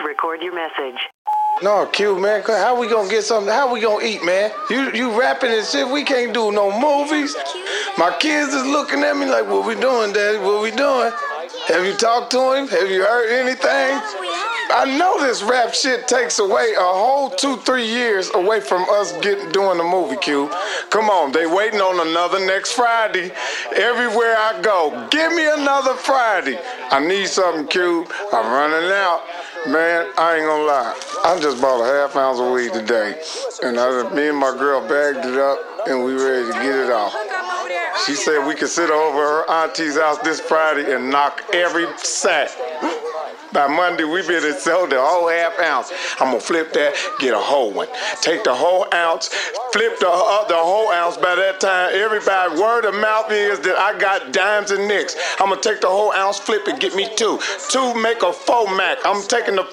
record your message. No, Q, man, how we gonna get something? How we gonna eat, man? You rapping and shit, we can't do no movies. My kids is looking at me like, what we doing, Daddy? What we doing? Have you talked to him? Have you heard anything? I know this rap shit takes away a whole 2-3 years away from us doing the movie, Q. Come on, they waiting on another next Friday. Everywhere I go, give me another Friday. I need something, Q. I'm running out. Man, I ain't gonna lie. I just bought a half ounce of weed today. And me and my girl bagged it up and we ready to get it off. She said we could sit over her auntie's house this Friday and knock every sack. By Monday, we better sell the whole half ounce. I'm gonna flip that, get a whole one. Take the whole ounce, flip the whole ounce. By that time, everybody, word of mouth is that I got dimes and nicks. I'm gonna take the whole ounce, flip it, get me two. Two make a 4 Mac. I'm taking the